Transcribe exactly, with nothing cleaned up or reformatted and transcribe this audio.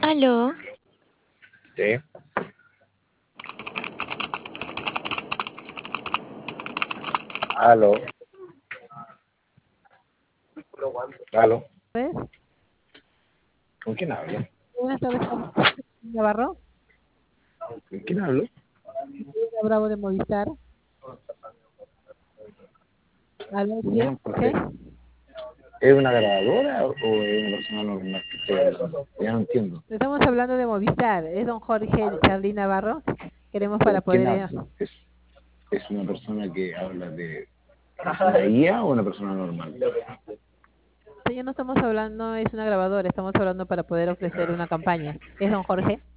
Aló, Sí, aló, aló. ¿Ves? ¿Con quién hablo? Buenas tardes, con Navarro, ¿Con quién hablo? Julia Bravo de Movistar. ¿Aló, sí? Ya, ¿Sí? porque ¿es una grabadora o es una persona normal que estoy hablando? Ya no entiendo. Estamos hablando de Movistar. Es don Jorge Charly Navarro. Queremos para ¿Con quién poder... eh, hablo? ¿Es, es una persona que habla de una I A o una persona normal? sí, ya no estamos hablando, es una grabadora. Estamos hablando para poder ofrecer una campaña. ¿Es don Jorge?